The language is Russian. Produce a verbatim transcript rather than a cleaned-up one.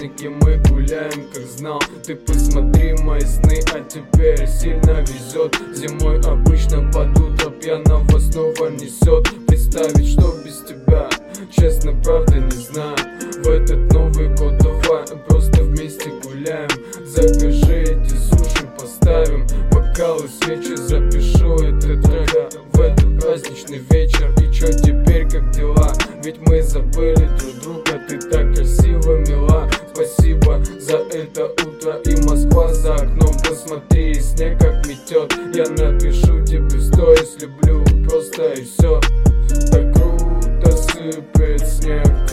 праздники мы гуляем, как знал. Ты посмотри мои сны, а теперь сильно везет. Зимой обычно под утро пьяного снова несет. Представить, что без тебя, честно, правда не знаю. В этот Новый год давай просто вместе гуляем. Закажи эти суши, поставим бокалы, свечи, запишу этот трек в этот праздничный вечер. И чё теперь, как дела? Ведь мы забыли друг друга, ты так красиво, мила. Спасибо за это утро и Москва за окном. Посмотри, снег как метет. Я напишу тебе в сторис, люблю просто и все. Так круто сыпет снег.